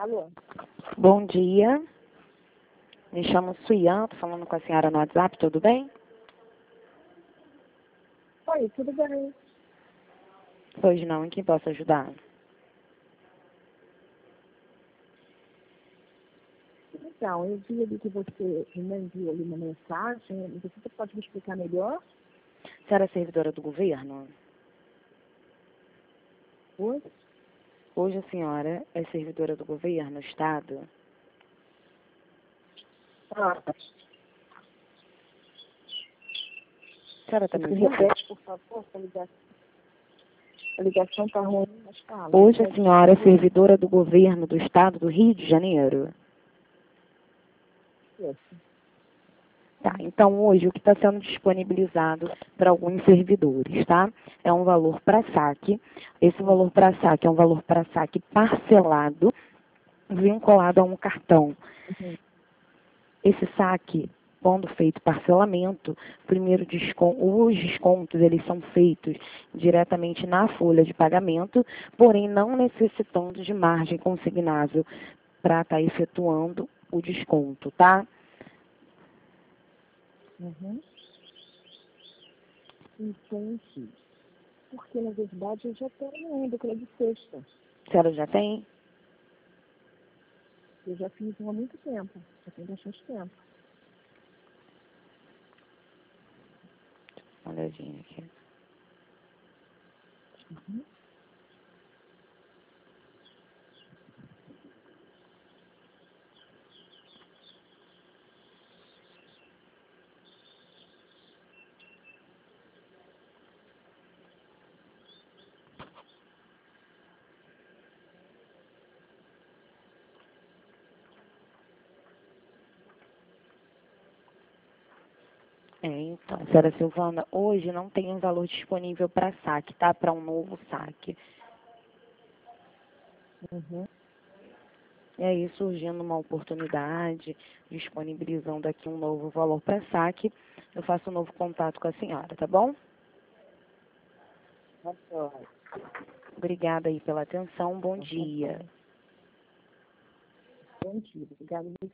Alô? Bom dia. Me chamo Suian, tô falando com a senhora no WhatsApp, tudo bem? Oi, tudo bem? Pois não, em que posso ajudar? Então, eu vi ali que você me enviou ali uma mensagem. Você pode me explicar melhor? A senhora é servidora do governo? Oi? Hoje a senhora é servidora do governo, Estado? Ah, A senhora está me você ouvindo? repete, por favor, a ligação está ruim, mas fala. Hoje a senhora é servidora do governo do Estado do Rio de Janeiro? Isso. Tá, então hoje o que está sendo disponibilizado para alguns servidores, tá? É um valor para saque. Esse valor para saque é um valor para saque parcelado, vinculado a um cartão. Uhum. Esse saque, quando feito parcelamento, primeiro os descontos eles são feitos diretamente na folha de pagamento, porém não necessitando de margem consignável para estar efetuando o desconto, tá? Uhum. Entendi. Porque, na verdade, eu já tenho ainda crédito sexta. A senhora já tem? Eu já fiz há muito tempo. Já tem bastante tempo. Uma olhadinha aqui. Uhum. Então, senhora Silvana, hoje não tem um valor disponível para saque, tá? Para um novo saque. Uhum. E aí, surgindo uma oportunidade, disponibilizando aqui um novo valor para saque, eu faço um novo contato com a senhora, tá bom? Tá bom. Obrigada aí pela atenção, bom dia. Bom dia. Obrigada.